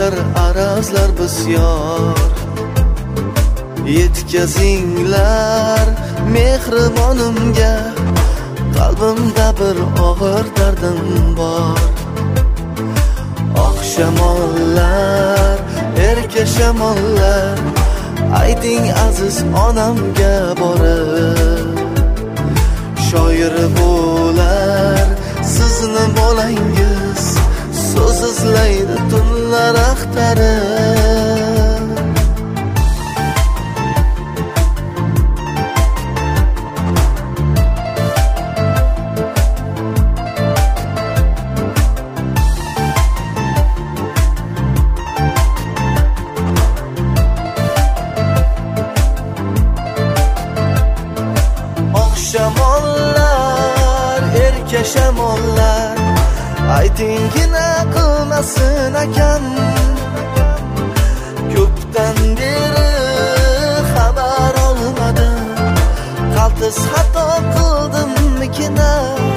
kelar arazlar bisyor. Yetkazinglar mehribonimga, qalbimda bir og'ir dardim bor. Oq shamollar, erka shamollar, ayting aziz onamga borib. Shoiri bo'lar sizni bolangiz, so'z izlaydi tunlar axtarib. Shamollar, erka shamollar, aytingina qilmasin akam. Ko'pdan beri xabar olmadim, qaltis xato qildimmikin-a?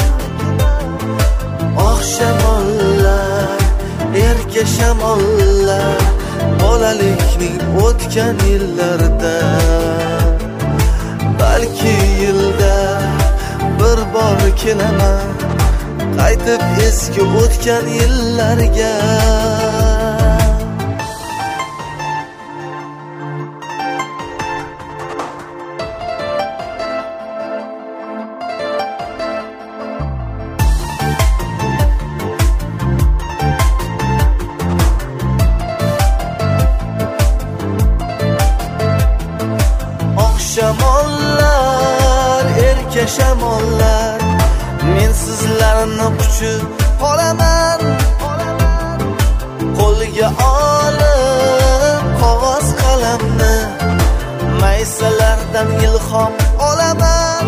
Oq shamollar, erka shamollar, bolalikning o'tgan yillarida, balki yilda bir bor kelaman, qaytib eski o'tgan yillarga. Oq shamollar, erka shamollar, men sizlarni quchib qolaman. Qo'lga olib qog'oz qalamni, maysalardan ilhom olaman.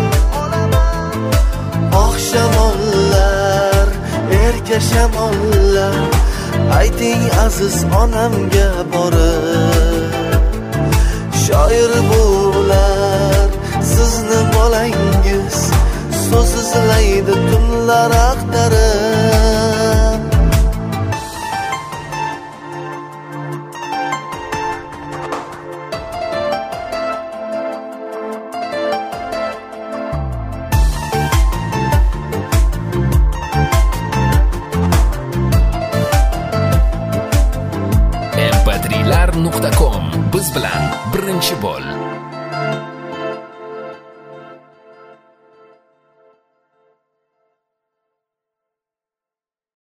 Oq shamollar, erka shamollar, ayting aziz onamga borib. Shoir bo'lar sizni bolangiz, so'z izlaydi tunlar axtarib. mp3lar.com, biz bilan birinchi bo'l.